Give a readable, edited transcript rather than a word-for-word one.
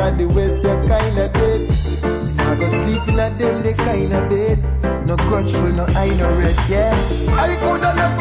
cause the West you kinda dead. I go sleep in a them they kinda bed. No grudgeful, no I no red, yeah. I coulda never